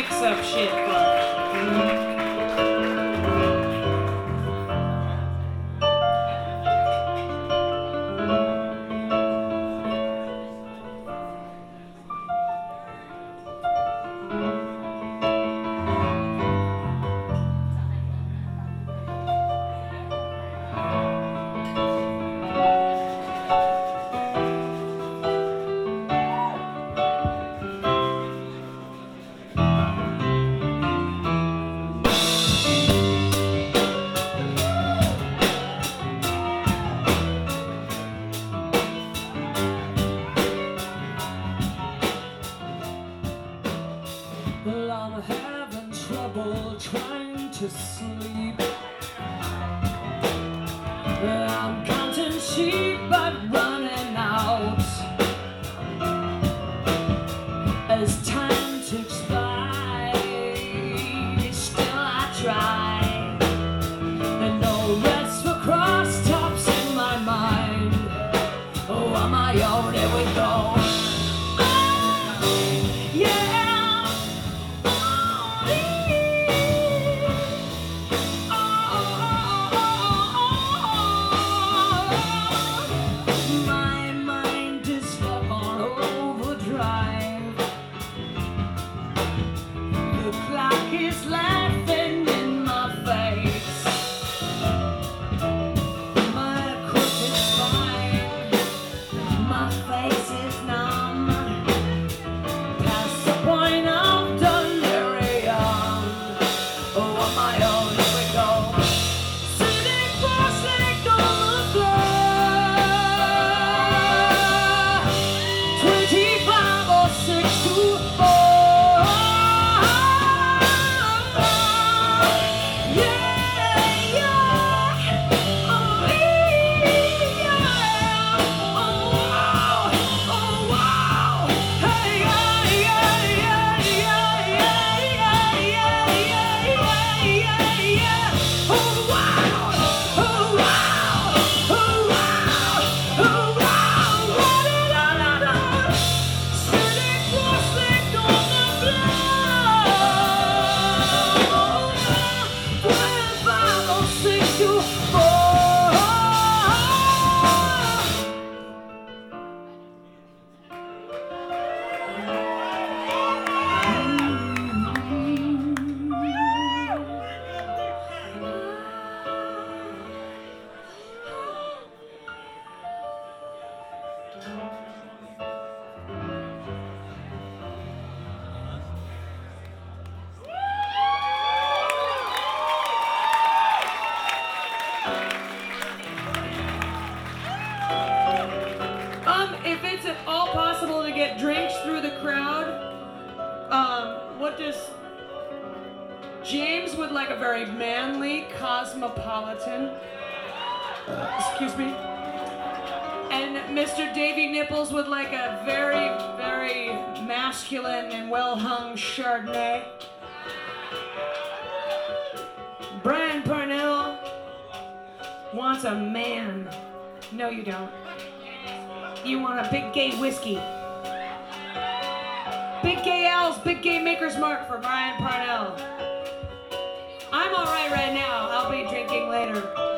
mix-up shit fun. Well, I'm having trouble trying to sleep. I'm counting sheep but running out. As time ticks by, still I try. And no rest for cross-tops in my mind. Oh, on my own, here we go. Is laughing in my face. My crooked spine, my face is numb, past the point of delirium. Oh, on my own, here we go. Sitting cross-legged on the floor, 25 or 6 to 4. If it's at all possible to get drinks through the crowd, what does James would like a very manly, cosmopolitan, excuse me, and Mr. Davy Nipples would like a very, very masculine and well-hung Chardonnay. Brian Parnell wants a man. No, you don't. You want a big gay whiskey. Big gay Al's Big Gay Maker's Mark for Brian Parnell. I'm alright right now. I'll be drinking later.